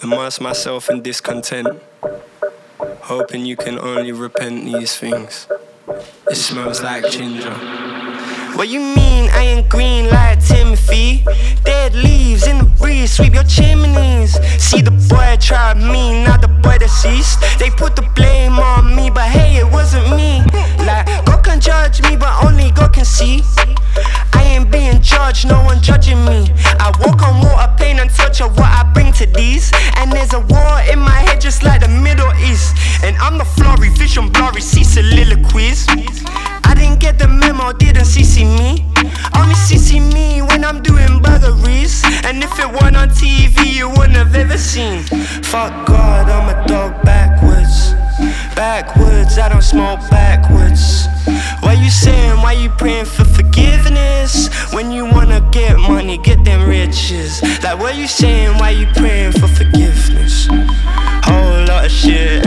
immerse myself in discontent, hoping you can only repent these things. It smells like ginger. What you mean I ain't green like Timothy? Dead leaves in the breeze, sweep your chimneys. See the boy tried me, not the boy deceased. They put the blame on me, but hey, it wasn't me. Like, God can judge me, but only God can see. I ain't being judged, no one judging me. I walk on water, pain and torture, what I bring to these. And there's a war in my head just like the Middle East. And I'm the flurry, vision blurry, see soliloquies. I didn't get the memo, didn't CC me. Only CC me when I'm doing burglaries. And if it weren't on TV, you wouldn't have ever seen. Fuck God, I'm a dog backwards. Backwards, I don't smoke backwards. Why you saying, why you praying for forgiveness? When you wanna get money, get them riches. Like what you saying, why you praying for forgiveness? Whole lot of shit